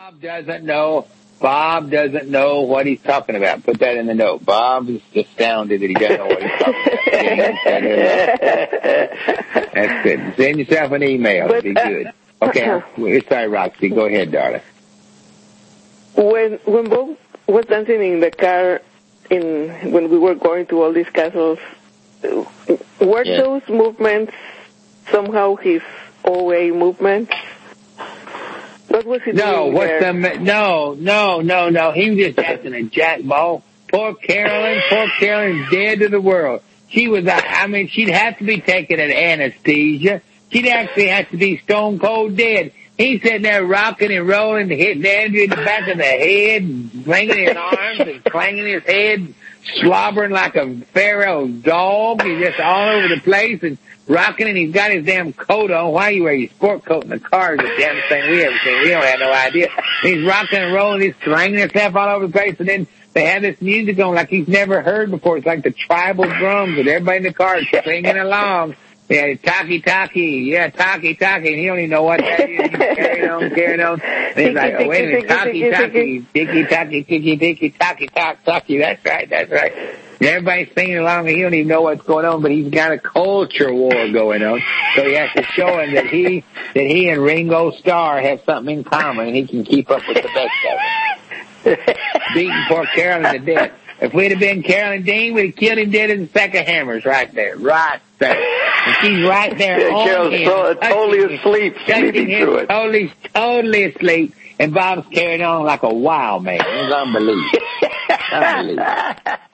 Bob doesn't know what he's talking about. Put that in the note. Bob is astounded that he doesn't know what he's talking about. That's good. Send yourself an email. It'd be good. Okay. Sorry, Roxy. Go ahead, darling. When Bob was dancing in the car when we were going to all these castles, were those movements somehow his OA movements? What was he doing there? No. He was just acting a jackball. Poor Carolyn's dead to the world. She was, she'd have to be taken an anesthesia. She'd actually have to be stone cold dead. He's sitting there rocking and rolling, hitting Andrew in the back of the head, swinging his arms and clanging his head, slobbering like a pharaoh dog. He's just all over the place and rocking, and he's got his damn coat on. Why you wear your sport coat in the car is the damnest thing we ever seen. We don't have no idea. He's rocking and rolling, he's swinging himself all over the place, and then they have this music on like he's never heard before. It's like the tribal drums, and everybody in the car is singing along. Yeah, talkie, yeah, talkie, and he don't even know what that is. He's carrying on. And he's like, oh, wait a minute, talkie, ticky, talkie. That's right. And everybody's singing along, and he don't even know what's going on, but he's got a culture war going on. So he has to show him that he and Ringo Starr have something in common, and he can keep up with the best of them. Beating poor Carolyn to death. If we'd have been Carolyn Dean, we'd have killed him dead as a sack of hammers right there. And she's right there on him. Totally asleep, sleeping through it. Totally asleep. And Bob's carrying on like a wild man. It's unbelievable.